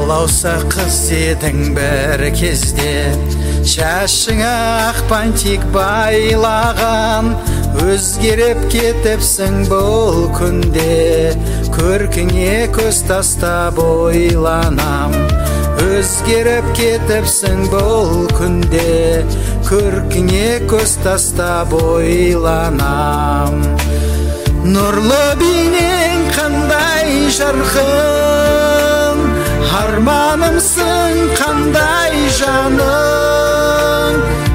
балауса қыз едің бір кезде, шашыңа ақ бантик байлаған, өзгеріп кетіпсің бұл күнде. Көркіңе көз тастап ойланам, өзгеріп кетіпсің бұл күнде. Көркіңе көз тастап ойланам. Нұрлы бейнең қандай жарқын, арманымсың қандай жаның.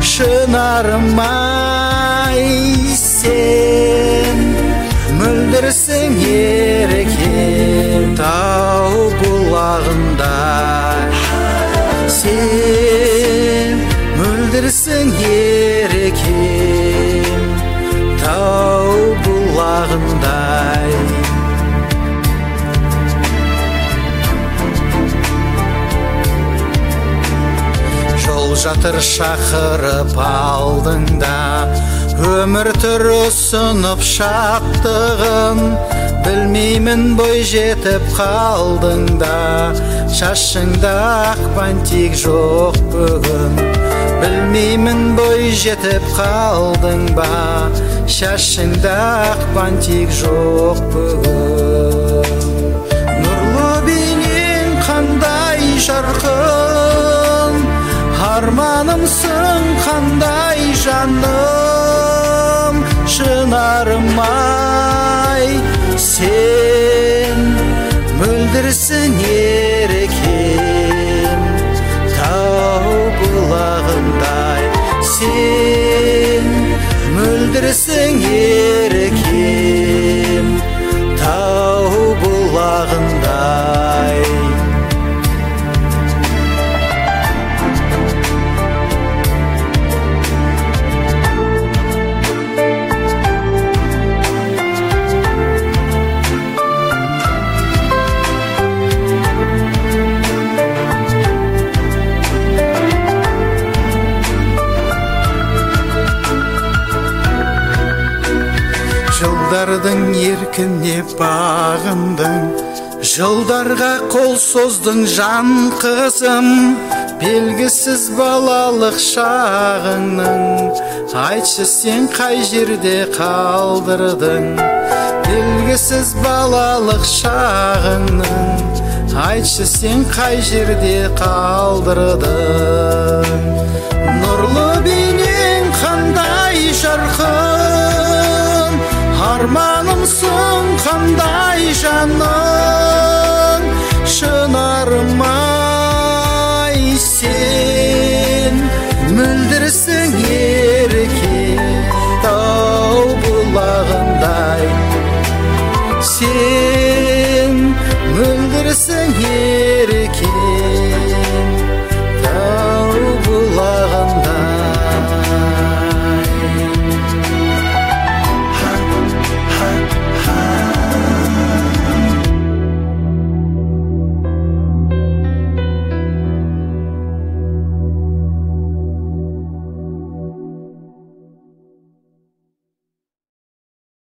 Шынарым-ай сен, мөлдірсің ерекем тау бұлағындай. Сен мөлдірсің ерекем тау бұлағындай. Жол жатыр шақырып алдыңда, өмір түрі ұсынып шаттығын. Білмеймін бой жетіп қалдыңда, шашыңда ақ бантик жоқ бүгін. Білмеймін бой жетіп қалдың ба, шашыңда ақ бантик жоқ бүгін. Нұрлы бейнең қандай жарқын, арманымсың қандай жаным. Шынарым-ай сен, мөлдірсің ерекем тау бұлағындай. Сен мөлдірсің ерекем тау бұлағындай. Жылдардың еркіне бағындың, жылдарға қол создың жан қызым. Белгісіз балалық шағыңның, айтшы сен қай жерде қалдырдың. Белгісіз балалық шағыңның, айтшы сен қай жерде қалдырдың. Нұрлы бейнең қандай жарқын, арманымсың қандай жаның. Шынарым-ай сен, мөлдірсің ерекем тау бұлағындай. Сен мөлдірсің